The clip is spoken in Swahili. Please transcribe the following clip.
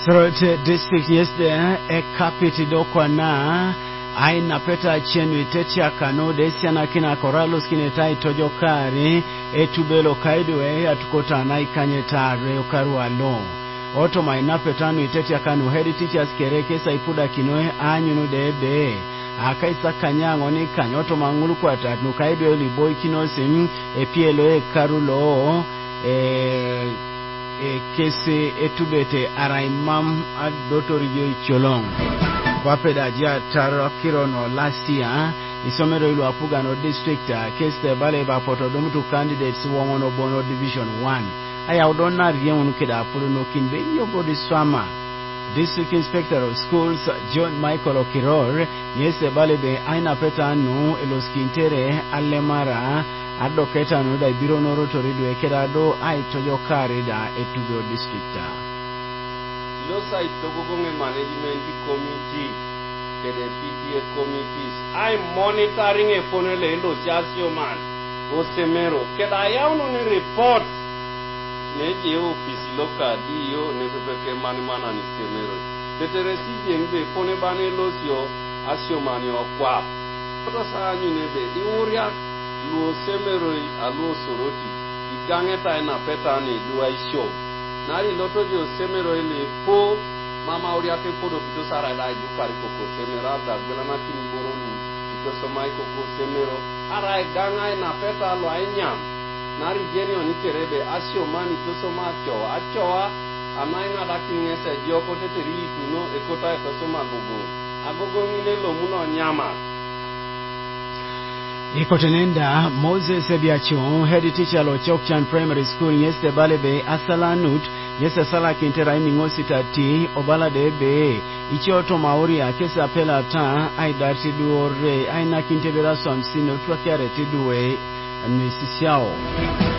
Sorote district yesterday e kapiti dokwa na aina peta chenu itetia kanode siana kina koralos kinetai tojokari etubelo kaidwe atukota na ikanye tare ukarua lo oto maina petanu itetia kanu head teachers kereke saipuda kinoe anyunu debe akaisa kanyango ni kanyoto mangulu kwa tatu kaidwe liboy kinosim epielo karulo kese etubete araimam ad dotoriyo cholong wapeda jia taro kirono last year isomero ilu apuga no district keste bale ba potodomu to candidates womono bono division 1 aya udona riemu keda apulu no kinbe yogo di swama district inspector of schools John Michael Okiror yese bale be aina peta no eloskintere alemara adoketa no da biro no rotori do ekerado ai tojokari da etugo district losa itogogonge management committee kede PTA committees I monitoring e fonele lo jasio man o semero keda yauno ni report neje office loka dio ne peke manimana ni semero teteresi jengbe fone bane losio asio mani okwa to sa nyu nebe iuria lo semero alo soroti igangeta na petani duai show nari loto dio semero ele po mama uriate podo pito sara da ju pari koko semero da gwela makini boronu pito somai koko semero ara ganga na peta lo anyam nari jeni oni kerebe asio mani to soma achoa amai ngada kinese joko teteri kuno ekota to soma agogo ngine lo muno nyama Ikotenenda Moses Ebiacho head teacher lo Chokchan Primary School yeste balebe asalanut yeste sala kintera imingosi tati obala debe ichoto maori akesa apela ta aidati duore aina kintebera somsino twakiare tidue nisisiao